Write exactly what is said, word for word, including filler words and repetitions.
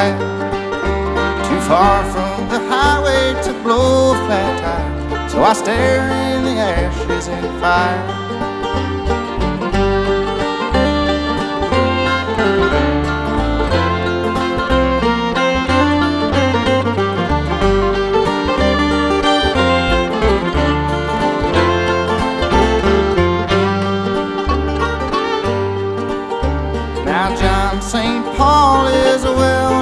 side. Too far from the highway to blow a flat tire, so I stare in the ashes and fire.